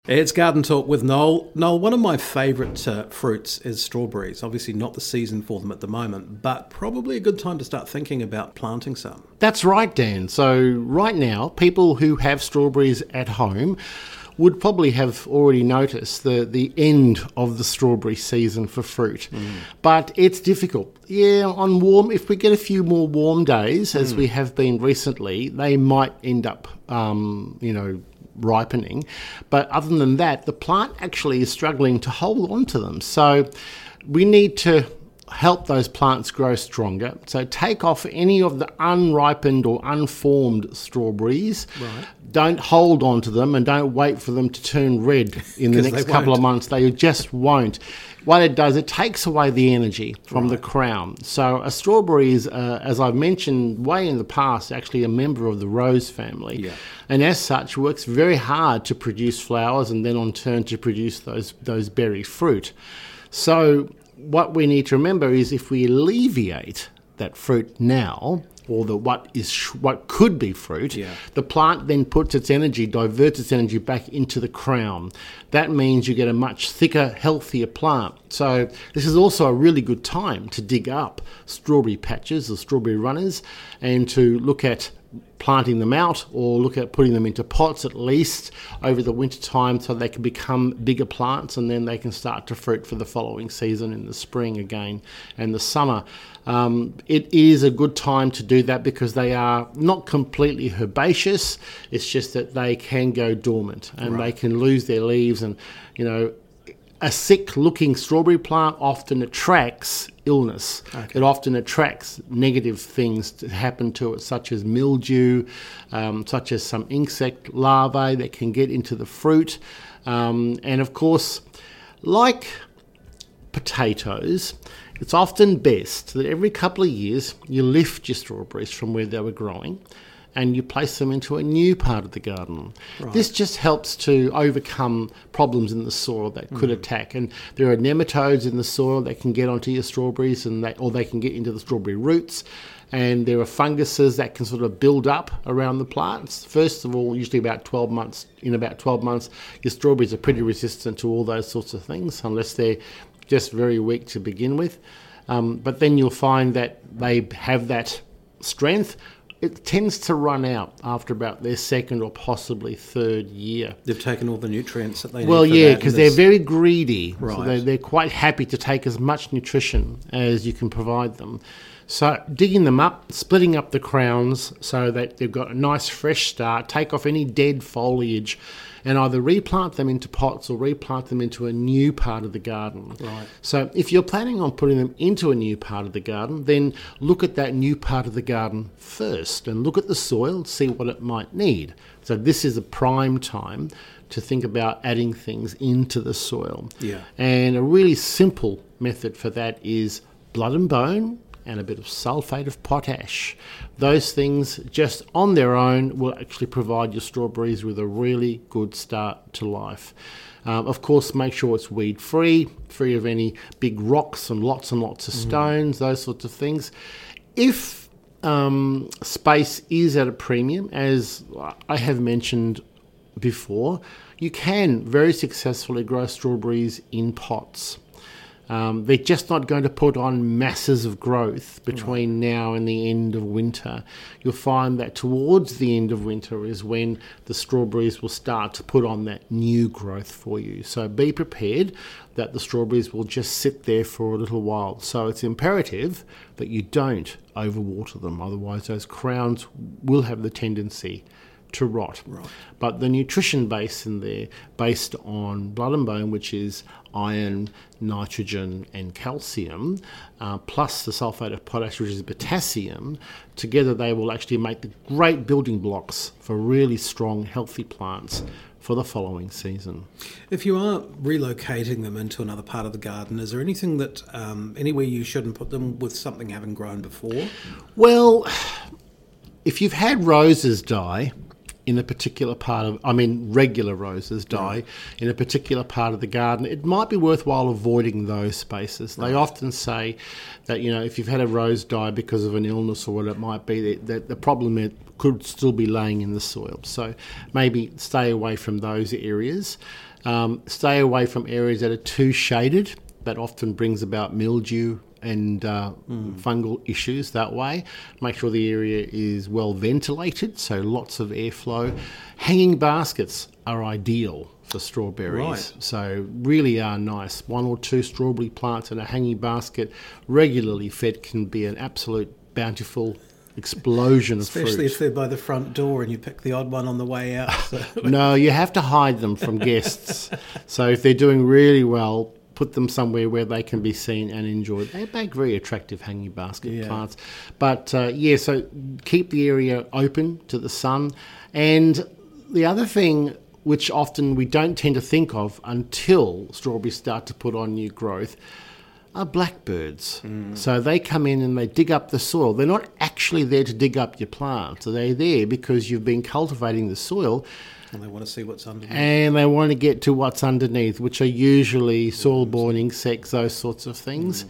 It's Garden Talk with Noel. Noel, one of my favourite fruits is strawberries. Obviously not the season for them at the moment, but probably a good time to start thinking about planting some. That's right, Dan. So right now, people who have strawberries at home would probably have already noticed the end of the strawberry season for fruit. But it's difficult. Yeah, if we get a few more warm days, as we have been recently, they might end up, ripening. But other than that, the plant actually is struggling to hold on to them. So we need to help those plants grow stronger. So take off any of the unripened or unformed strawberries. Right. Don't hold on to them and don't wait for them to turn red in the next couple of months. They just won't. What it does, it takes away the energy from the crown. So a strawberry is, as I've mentioned way in the past, actually a member of the rose family. Yeah. And as such, works very hard to produce flowers and then on turn to produce those berry fruit. So what we need to remember is if we alleviate that fruit now, or what could be fruit, the plant then diverts its energy back into the crown. That means you get a much thicker, healthier plant. So this is also a really good time to dig up strawberry patches or strawberry runners and to look at planting them out or look at putting them into pots at least over the winter time so they can become bigger plants and then they can start to fruit for the following season in the spring again and the summer. It is a good time to do that because they are not completely herbaceous. It's just that they can go dormant and they can lose their leaves and, a sick-looking strawberry plant often attracts illness. Okay. It often attracts negative things to happen to it, such as mildew, such as some insect larvae that can get into the fruit. And of course, like potatoes, it's often best that every couple of years you lift your strawberries from where they were growing and you place them into a new part of the garden. Right. This just helps to overcome problems in the soil that could attack. And there are nematodes in the soil that can get onto your strawberries or they can get into the strawberry roots. And there are funguses that can sort of build up around the plants. First of all, usually about 12 months, your strawberries are pretty resistant to all those sorts of things, unless they're just very weak to begin with. But then you'll find that they have that strength. It tends to run out after about their second or possibly third year. They've taken all the nutrients that they need. Well, yeah, because they're very greedy. Right. So they're quite happy to take as much nutrition as you can provide them. So digging them up, splitting up the crowns so that they've got a nice fresh start, take off any dead foliage and either replant them into pots or replant them into a new part of the garden. Right. So if you're planning on putting them into a new part of the garden, then look at that new part of the garden first and look at the soil, see what it might need. So this is a prime time to think about adding things into the soil. Yeah. And a really simple method for that is blood and bone and a bit of sulfate of potash. Those things just on their own will actually provide your strawberries with a really good start to life. Of course, make sure it's weed-free, free of any big rocks and lots of stones, those sorts of things. If space is at a premium, as I have mentioned before, you can very successfully grow strawberries in pots. They're just not going to put on masses of growth between now and the end of winter. You'll find that towards the end of winter is when the strawberries will start to put on that new growth for you. So be prepared that the strawberries will just sit there for a little while. So it's imperative that you don't overwater them. Otherwise, those crowns will have the tendency to rot. Right. But the nutrition base in there, based on blood and bone, which is iron, nitrogen and calcium, plus the sulfate of potash, which is potassium, together they will actually make the great building blocks for really strong, healthy plants for the following season. If you are relocating them into another part of the garden, is there anything that anywhere you shouldn't put them with something having grown before? Well, if you've had roses die in a particular part of, regular roses die in a particular part of the garden, it might be worthwhile avoiding those spaces. They often say that, if you've had a rose die because of an illness or what it might be, that the problem it could still be laying in the soil. So maybe stay away from those areas. Stay away from areas that are too shaded. That often brings about mildew and fungal issues that way. Make sure the area is well ventilated, so lots of airflow. Hanging baskets are ideal for strawberries. Right. So really are nice. 1 or 2 strawberry plants in a hanging basket, regularly fed, can be an absolute bountiful explosion of fruit. Especially if they're by the front door and you pick the odd one on the way out. So. No, you have to hide them from guests. So if they're doing really well, put them somewhere where they can be seen and enjoyed. They make very attractive hanging basket plants. But so keep the area open to the sun. And the other thing, which often we don't tend to think of until strawberries start to put on new growth, are blackbirds. So they come in and they dig up the soil. They're not actually there to dig up your plant. So they're there because you've been cultivating the soil. And they want to see what's underneath. And they want to get to what's underneath, which are usually soil-borne insects, those sorts of things.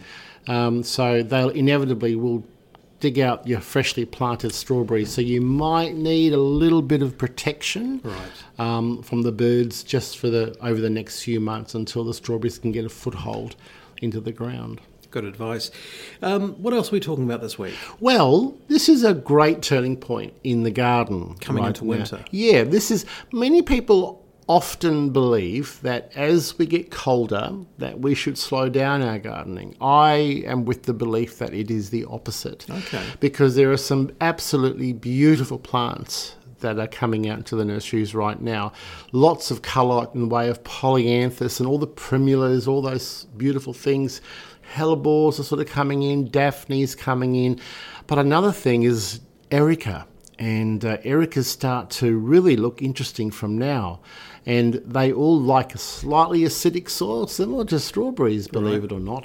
So they'll inevitably will dig out your freshly planted strawberries. So you might need a little bit of protection from the birds just for over the next few months until the strawberries can get a foothold into the ground. Good advice. What else are we talking about this week? Well, this is a great turning point in the garden. Coming into winter. Yeah, many people often believe that as we get colder, that we should slow down our gardening. I am with the belief that it is the opposite. Okay. Because there are some absolutely beautiful plants that are coming out into the nurseries right now. Lots of colour in the way of polyanthus and all the primulas, all those beautiful things. Hellebores are sort of coming in, Daphne's coming in. But another thing is Erica. And Ericas start to really look interesting from now. And they all like a slightly acidic soil, similar to strawberries, believe it or not.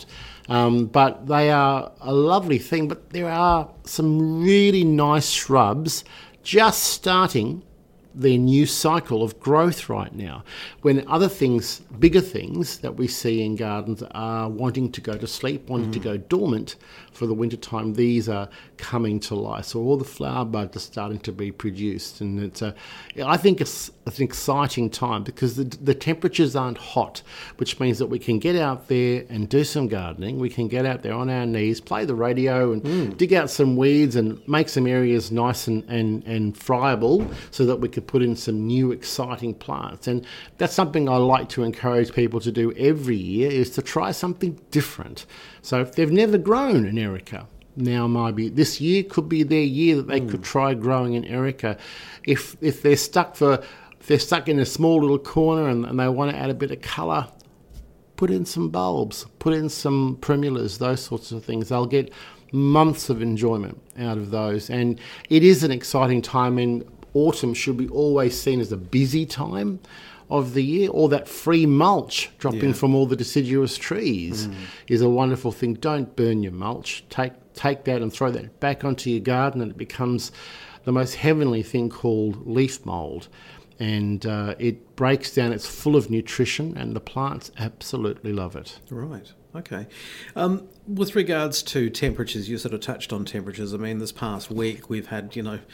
But they are a lovely thing. But there are some really nice shrubs just starting their new cycle of growth right now, when other things, bigger things that we see in gardens are wanting to go to sleep, wanting to go dormant for the winter time. These are coming to life. So all the flower buds are starting to be produced, and I think it's an exciting time because the temperatures aren't hot, which means that we can get out there and do some gardening. We can get out there on our knees, play the radio and dig out some weeds and make some areas nice and friable so that we could put in some new exciting plants. And that's something I like to encourage people to do every year, is to try something different. So if they've never grown an Erica, now maybe this year could be their year that they could try growing an Erica. If they're stuck in a small little corner and they want to add a bit of colour, put in some bulbs, put in some primulas, those sorts of things. They'll get months of enjoyment out of those. And it is an exciting time, and autumn should be always seen as a busy time of the year. All that free mulch dropping from all the deciduous trees is a wonderful thing. Don't burn your mulch. Take that and throw that back onto your garden, and it becomes the most heavenly thing called leaf mould. And it breaks down, it's full of nutrition, and the plants absolutely love it. Right, okay. With regards to temperatures, you sort of touched on temperatures. I mean, this past week we've had,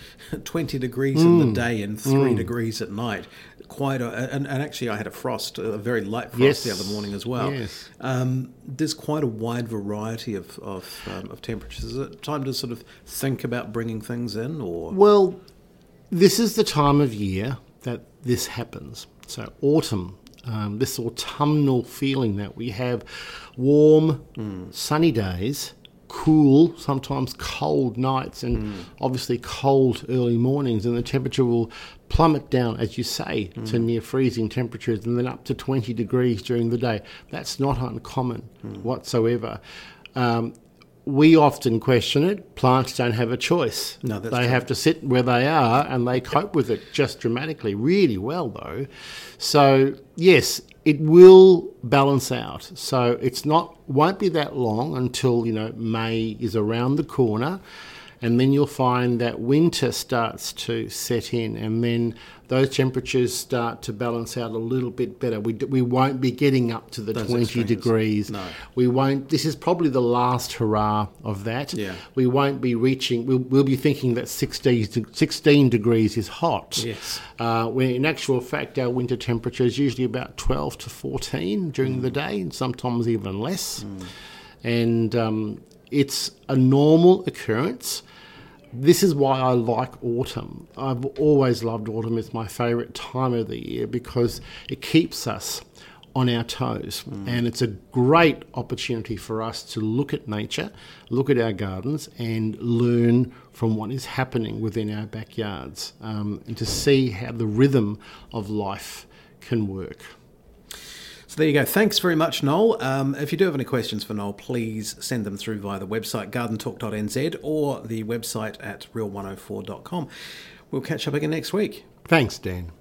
20 degrees in the day and 3 degrees at night. And actually I had a very light frost the other morning as well. Yes. There's quite a wide variety of temperatures. Is it time to sort of think about bringing things in, or? Well, this is the time of year that this happens. So autumn, this autumnal feeling that we have, warm, sunny days, cool, sometimes cold nights, and obviously cold early mornings, and the temperature will plummet down, as you say, to near freezing temperatures, and then up to 20 degrees during the day. That's not uncommon whatsoever. We often question it. Plants don't have a choice. No, that's they true. have to sit where they are, and they cope with it just dramatically, really well, though. So, yes, it will balance out. So won't be that long until, May is around the corner, and then you'll find that winter starts to set in, and then those temperatures start to balance out a little bit better. We won't be getting up to the Those 20 extremes. degrees. No. We won't. This is probably the last hurrah of that. Yeah. We won't be reaching. We'll be thinking that 16 degrees is hot. Yes. When in actual fact, our winter temperature is usually about 12 to 14 during the day, and sometimes even less. And it's a normal occurrence. This is why I like autumn. I've always loved autumn. It's my favourite time of the year because it keeps us on our toes. And it's a great opportunity for us to look at nature, look at our gardens and learn from what is happening within our backyards, and to see how the rhythm of life can work. So there you go. Thanks very much, Noel. If you do have any questions for Noel, please send them through via the website gardentalk.nz or the website at real104.com. We'll catch up again next week. Thanks, Dan.